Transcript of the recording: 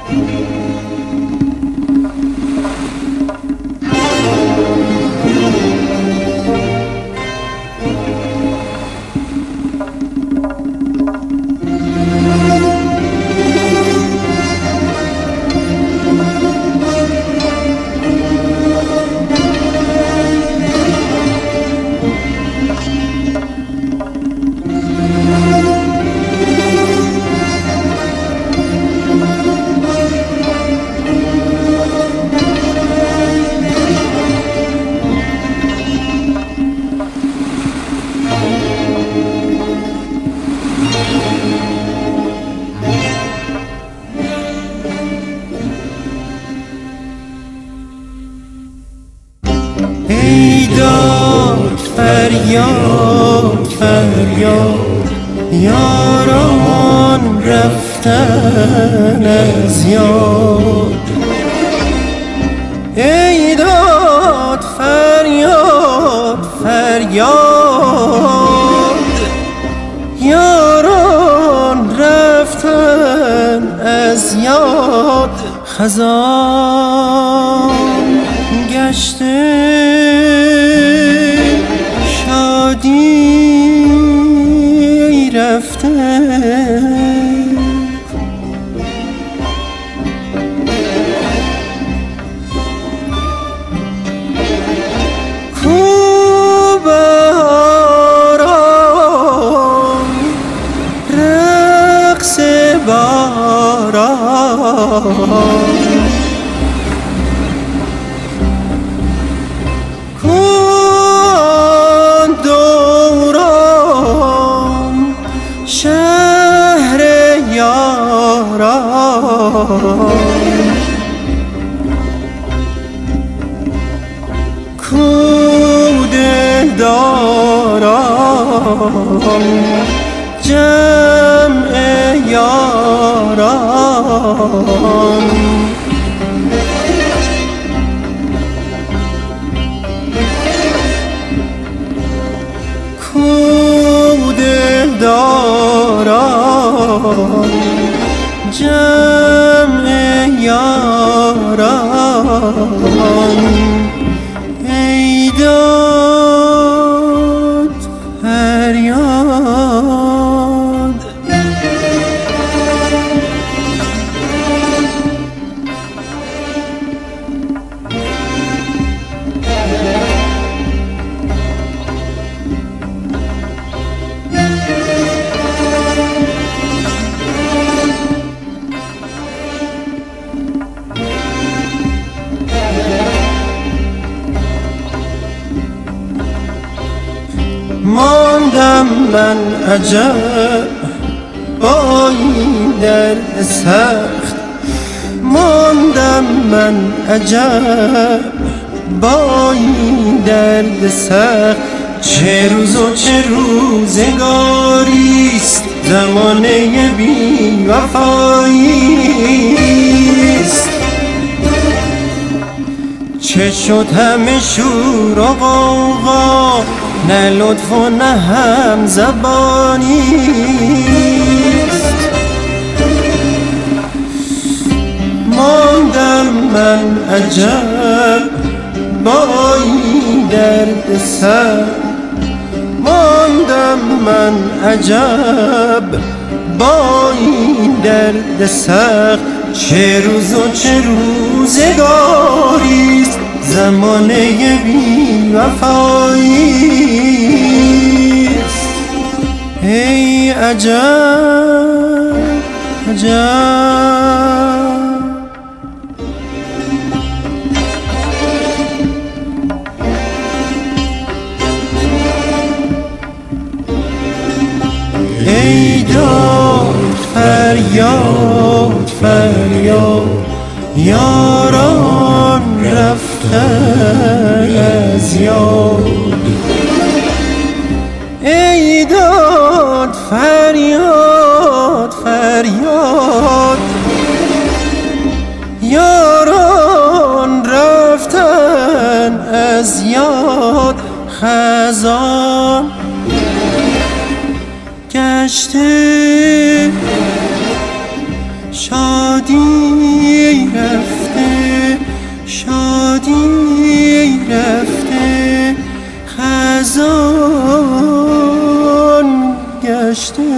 ای داد فریاد فریاد، یاران رفتن از یاد. ای داد فریاد فریاد، یاران رفتن از یاد. خزان گشته شادی رفته، کو باران رقص باران، شهر یاران، کو دلداران جمع یاران. کو دلداران جمع یاران. ای داد فریاد، ماندم من عجب با این درد سخت، ماندم من عجب با این درد سخت. چه روز و چه روزگاریست، زمانه بی وفاییست. چه شد همه شور و غوغا، نه لطف و نه هم زبانیست. ماندم من عجب با این درد سر، ماندم من عجب با این درد سخت. چه روز و چه روزگاریست، زمانه بی وفاییست. ای عجب عجب، ای داد فریاد فریاد، یاران رفتن از یاد. ای داد فریاد فریاد، یاران رفتن از یاد. خزان گشته شادی رفته، شادی رفته، خزان گشته.